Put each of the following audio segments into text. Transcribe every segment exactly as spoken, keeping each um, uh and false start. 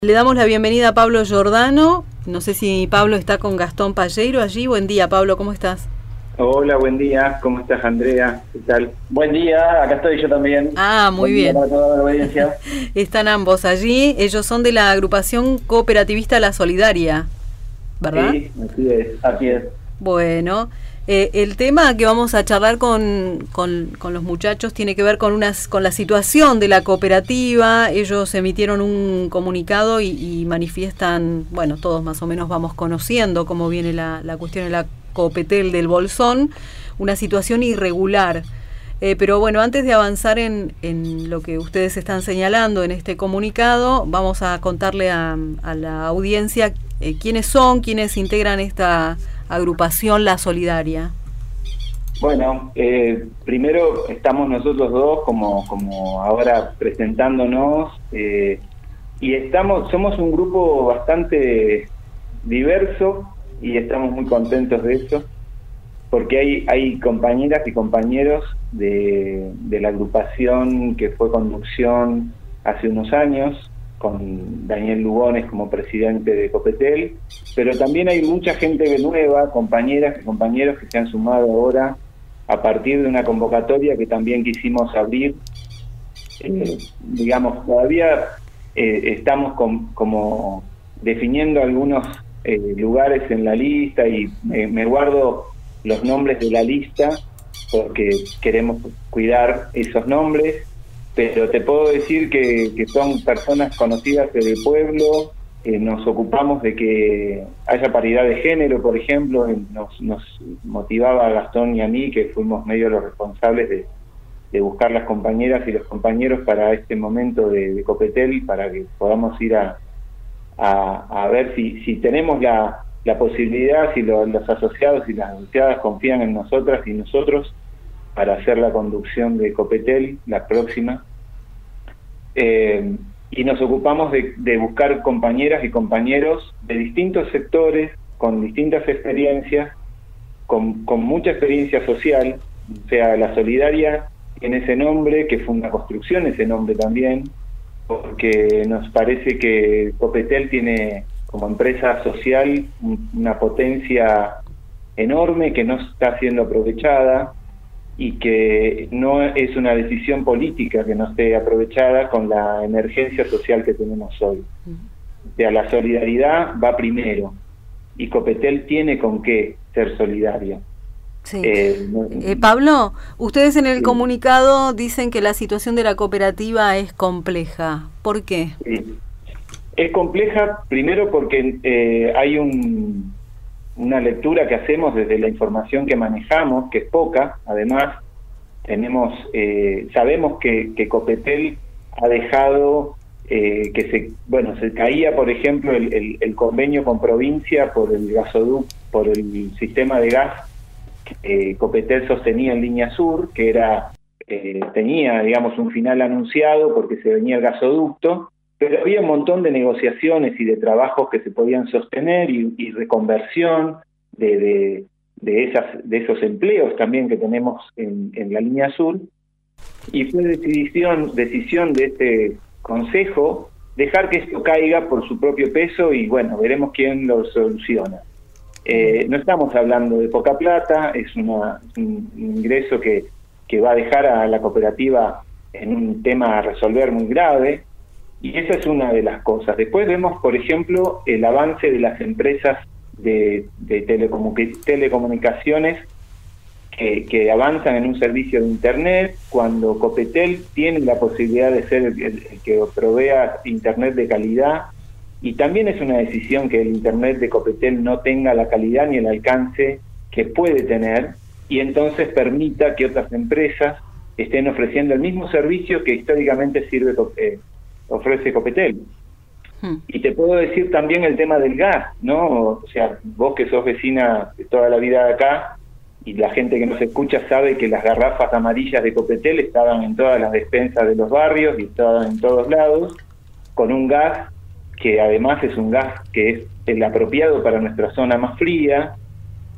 Le damos la bienvenida a Pablo Giordano. No sé si Pablo está con Gastón Palleiro allí. Buen día, Pablo, ¿cómo estás? Hola, buen día. ¿Cómo estás, Andrea? ¿Qué tal? Buen día, acá estoy yo también. Ah, muy buen bien. Día para toda la audiencia. Están ambos allí. Ellos son de la agrupación cooperativista La Solidaria, ¿verdad? Sí, así es. Así es. Bueno, eh, el tema que vamos a charlar con, con, con los muchachos tiene que ver con unas con la situación de la cooperativa. Ellos emitieron un comunicado y, y manifiestan, bueno, todos más o menos vamos conociendo cómo viene la, la cuestión de la Copetel del Bolsón, una situación irregular. Eh, pero bueno, antes de avanzar en, en lo que ustedes están señalando en este comunicado, vamos a contarle a, a la audiencia eh, quiénes son, quiénes integran esta agrupación La Solidaria. Bueno, eh, primero estamos nosotros dos como, como ahora presentándonos eh, y estamos somos un grupo bastante diverso y estamos muy contentos de eso porque hay, hay compañeras y compañeros de, de la agrupación que fue conducción hace unos años con Daniel Lugones como presidente de Copetel, pero también hay mucha gente nueva, compañeras y compañeros que se han sumado ahora a partir de una convocatoria que también quisimos abrir. Eh, digamos, todavía eh, estamos con, como definiendo algunos eh, lugares en la lista y me, me guardo los nombres de la lista porque queremos cuidar esos nombres. Pero te puedo decir que, que son personas conocidas del pueblo, eh, nos ocupamos de que haya paridad de género, por ejemplo, nos, nos motivaba a Gastón y a mí, que fuimos medio los responsables de, de buscar las compañeras y los compañeros para este momento de, de Copetel, para que podamos ir a, a, a ver si, si tenemos la, la posibilidad, si lo, los asociados y las asociadas confían en nosotras y nosotros, para hacer la conducción de Copetel, la próxima. Eh, y nos ocupamos de, de buscar compañeras y compañeros de distintos sectores, con distintas experiencias, con, con mucha experiencia social. O sea, La Solidaria tiene ese nombre, que fue una construcción ese nombre también, porque nos parece que Copetel tiene como empresa social una potencia enorme que no está siendo aprovechada, y que no es una decisión política que no esté aprovechada con la emergencia social que tenemos hoy. O sea, la solidaridad va primero, y Copetel tiene con qué ser solidaria. Sí. Eh, no, eh, Pablo, ustedes en el sí. comunicado dicen que la situación de la cooperativa es compleja. ¿Por qué? Sí. Es compleja primero porque eh, hay un... una lectura que hacemos desde la información que manejamos, que es poca. Además, tenemos eh, sabemos que, que Copetel ha dejado eh, que se bueno se caía, por ejemplo, el, el, el convenio con provincia por el gasoducto, por el sistema de gas que eh, Copetel sostenía en Línea Sur, que era eh, tenía, digamos, un final anunciado porque se venía el gasoducto. Pero había un montón de negociaciones y de trabajos que se podían sostener y, y reconversión de, de, de, esas, de esos empleos también que tenemos en, en la Línea Sur. Y fue decisión, decisión de este consejo dejar que esto caiga por su propio peso y bueno, veremos quién lo soluciona. Eh, no estamos hablando de poca plata, es una, un ingreso que, que va a dejar a la cooperativa en un tema a resolver muy grave. Y esa es una de las cosas. Después vemos, por ejemplo, el avance de las empresas de, de telecomunic- telecomunicaciones que, que avanzan en un servicio de Internet, cuando Copetel tiene la posibilidad de ser el, el, el que provea Internet de calidad, y también es una decisión que el Internet de Copetel no tenga la calidad ni el alcance que puede tener, y entonces permita que otras empresas estén ofreciendo el mismo servicio que históricamente sirve eh, ofrece Copetel. Hmm. Y te puedo decir también el tema del gas, ¿no? O sea, vos que sos vecina de toda la vida de acá, y la gente que nos escucha sabe que las garrafas amarillas de Copetel estaban en todas las despensas de los barrios y estaban en todos lados, con un gas que además es un gas que es el apropiado para nuestra zona más fría,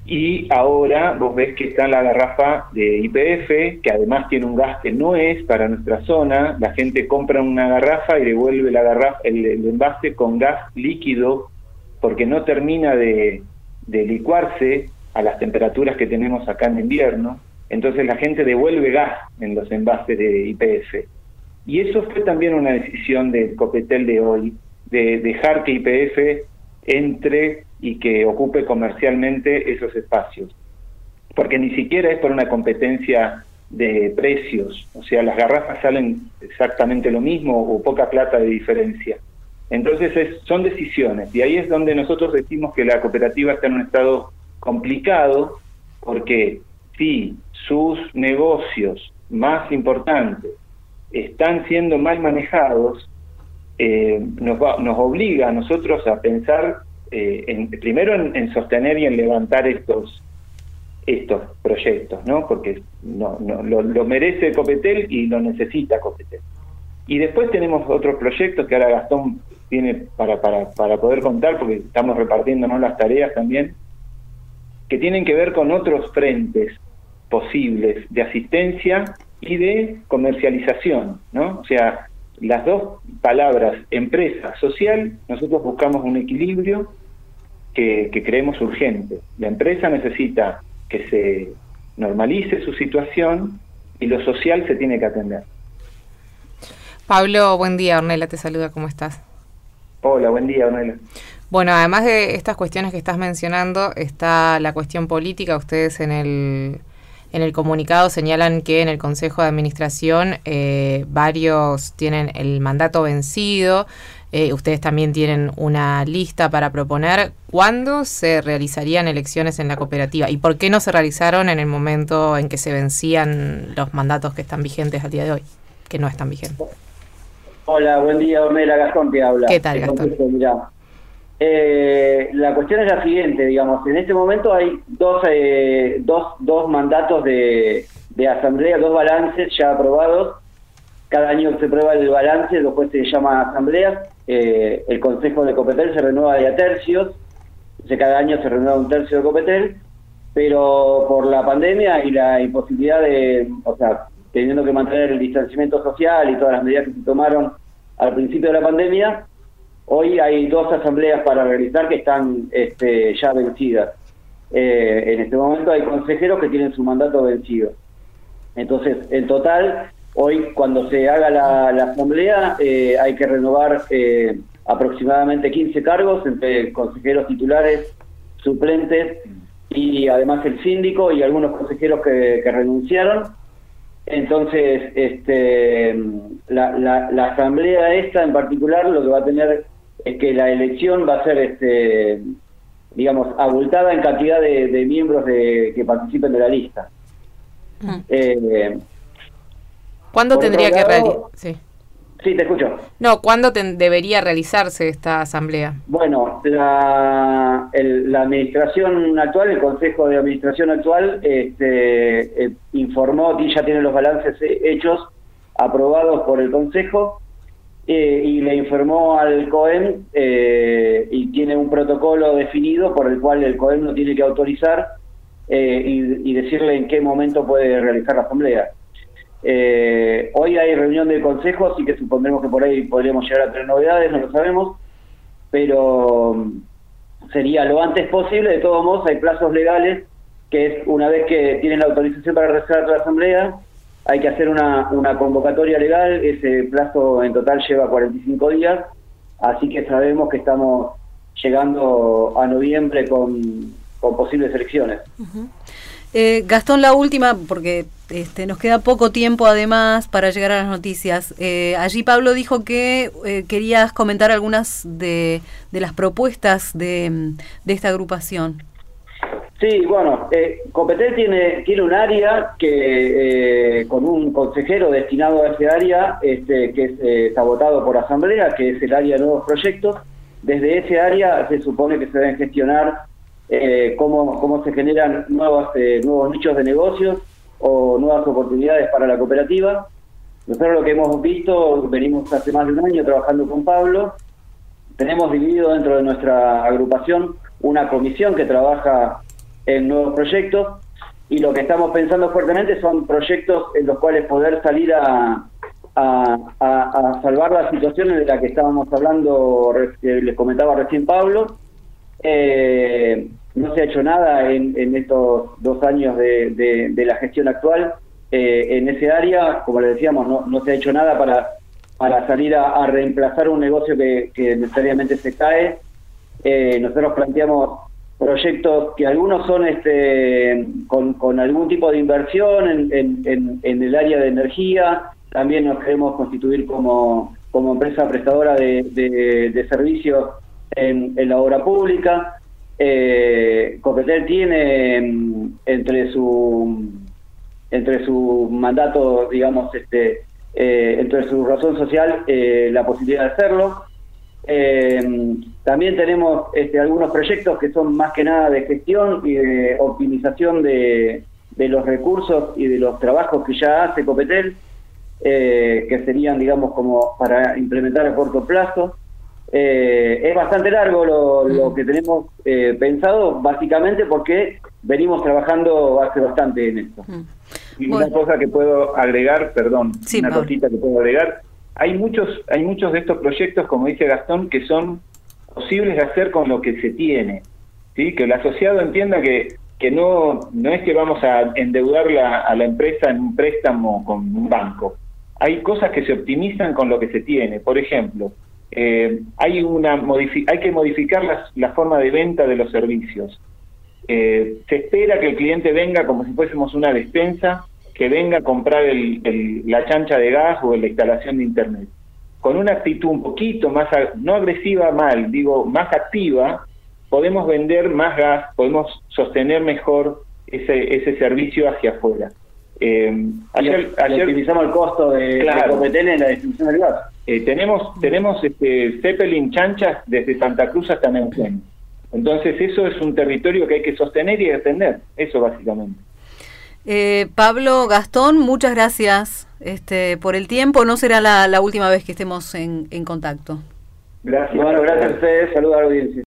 Y ahora vos ves que está la garrafa de Y P F, que además tiene un gas que no es para nuestra zona. La gente compra una garrafa y devuelve la garrafa, el, el envase con gas líquido, porque no termina de, de licuarse a las temperaturas que tenemos acá en invierno. Entonces la gente devuelve gas en los envases de Y P F. Y eso fue también una decisión del Copetel de hoy, de dejar que Y P F entre y que ocupe comercialmente esos espacios, porque ni siquiera es por una competencia de precios, o sea, las garrafas salen exactamente lo mismo o poca plata de diferencia. Entonces es, son decisiones, y ahí es donde nosotros decimos que la cooperativa está en un estado complicado, porque si sus negocios más importantes están siendo mal manejados, eh, nos, va, nos obliga a nosotros a pensar Eh, en, primero en, en sostener y en levantar estos estos proyectos, ¿no? Porque no, no lo, lo merece Copetel y lo necesita Copetel. Y después tenemos otros proyectos que ahora Gastón tiene para, para, para poder contar, porque estamos repartiéndonos las tareas también, que tienen que ver con otros frentes posibles de asistencia y de comercialización, ¿no? O sea, las dos palabras, empresa, social, nosotros buscamos un equilibrio que, que creemos urgente. La empresa necesita que se normalice su situación y lo social se tiene que atender. Pablo, buen día. Ornella te saluda, ¿cómo estás? Hola, buen día, Ornella. Bueno, además de estas cuestiones que estás mencionando, está la cuestión política. Ustedes en el... En el comunicado señalan que en el Consejo de Administración eh, varios tienen el mandato vencido, eh, ustedes también tienen una lista para proponer. ¿Cuándo se realizarían elecciones en la cooperativa? ¿Y por qué no se realizaron en el momento en que se vencían los mandatos que están vigentes al día de hoy, que no están vigentes? Hola, buen día, Ornella. Gastón te habla. ¿Qué tal, Gastón? Entonces, mirá, Eh, la cuestión es la siguiente, digamos, en este momento hay dos eh, dos, dos mandatos de, de asamblea, dos balances ya aprobados. Cada año se prueba el balance, después se llama asamblea. Eh, el Consejo de Copetel se renueva de a tercios, entonces cada año se renueva un tercio de Copetel, pero por la pandemia y la imposibilidad de, o sea, teniendo que mantener el distanciamiento social y todas las medidas que se tomaron al principio de la pandemia, hoy hay dos asambleas para realizar que están este, ya vencidas. Eh, en este momento hay consejeros que tienen su mandato vencido. Entonces, en total, hoy cuando se haga la, la asamblea eh, hay que renovar eh, aproximadamente quince cargos entre consejeros titulares, suplentes y además el síndico y algunos consejeros que, que renunciaron. Entonces, este, la, la, la asamblea esta en particular lo que va a tener es que la elección va a ser, este, digamos, abultada en cantidad de, de miembros de, que participen de la lista. Mm. Eh, ¿Cuándo tendría lado, que realizar? Sí. sí, te escucho. No, ¿cuándo te debería realizarse esta asamblea? Bueno, la, el, la administración actual, el Consejo de Administración actual, este, eh, informó que ya tiene los balances hechos, aprobados por el Consejo, eh, y le informó al COEM eh, y tiene un protocolo definido por el cual el COEM no tiene que autorizar eh, y, y decirle en qué momento puede realizar la asamblea. Eh, hoy hay reunión del Consejo, así que supondremos que por ahí podríamos llegar a tener novedades, no lo sabemos, pero sería lo antes posible. De todos modos, hay plazos legales, que es una vez que tienen la autorización para realizar la asamblea, hay que hacer una, una convocatoria legal. Ese plazo en total lleva cuarenta y cinco días, así que sabemos que estamos llegando a noviembre con, con posibles elecciones. Uh-huh. Eh, Gastón, la última, porque este, nos queda poco tiempo además para llegar a las noticias. Eh, allí Pablo dijo que eh, querías comentar algunas de, de las propuestas de, de esta agrupación. Sí, bueno, eh, Copetel tiene, tiene un área que eh, con un consejero destinado a ese área, este, que es, eh, está votado por asamblea, que es el área de nuevos proyectos. Desde ese área se supone que se deben gestionar Eh, cómo, cómo se generan nuevos, eh, nuevos nichos de negocios o nuevas oportunidades para la cooperativa. Nosotros lo que hemos visto, venimos hace más de un año trabajando con Pablo, tenemos dividido dentro de nuestra agrupación una comisión que trabaja en nuevos proyectos, y lo que estamos pensando fuertemente son proyectos en los cuales poder salir a, a, a, a salvar las situaciones de las que estábamos hablando, eh, les comentaba recién Pablo. Eh, no se ha hecho nada en, en estos dos años de, de, de la gestión actual eh, en ese área, como les decíamos, no, no se ha hecho nada para, para salir a, a reemplazar un negocio que, que necesariamente se cae. Eh, nosotros planteamos proyectos que algunos son este con, con algún tipo de inversión en, en, en, en el área de energía. También nos queremos constituir como, como empresa prestadora de, de, de servicios en, en la obra pública. Eh, Copetel tiene entre su entre su mandato, digamos, este eh, entre su razón social eh, la posibilidad de hacerlo. Eh, también tenemos este, algunos proyectos que son más que nada de gestión y de optimización de, de los recursos y de los trabajos que ya hace Copetel, eh, que serían, digamos, como para implementar a corto plazo. Eh, es bastante largo lo, lo que tenemos eh, pensado, básicamente porque venimos trabajando hace bastante en esto. Y una bueno. cosa que puedo agregar, perdón, sí, una Pablo. cosita que puedo agregar. Hay muchos, hay muchos de estos proyectos, como dice Gastón, que son posibles de hacer con lo que se tiene, ¿sí? Que el asociado entienda que, que no, no es que vamos a endeudar la, a la empresa en un préstamo con un banco. Hay cosas que se optimizan con lo que se tiene. Por ejemplo, eh, hay, una modifi- hay que modificar la, la forma de venta de los servicios. Eh, se espera que el cliente venga como si fuésemos una despensa, que venga a comprar el, el, la chancha de gas o la instalación de internet. Con una actitud un poquito más, no agresiva mal, digo, más activa, podemos vender más gas, podemos sostener mejor ese, ese servicio hacia afuera. Eh, ayer, y ayer optimizamos el costo de, claro, de Copetel en la distribución del gas. Eh, tenemos tenemos este Zeppelin chanchas desde Santa Cruz hasta Neuquén. Entonces eso es un territorio que hay que sostener y defender, eso básicamente. Eh, Pablo, Gastón, muchas gracias este, por el tiempo. No será la, la última vez que estemos en, en contacto. Gracias. Bueno, gracias a ustedes. Saludos a la audiencia.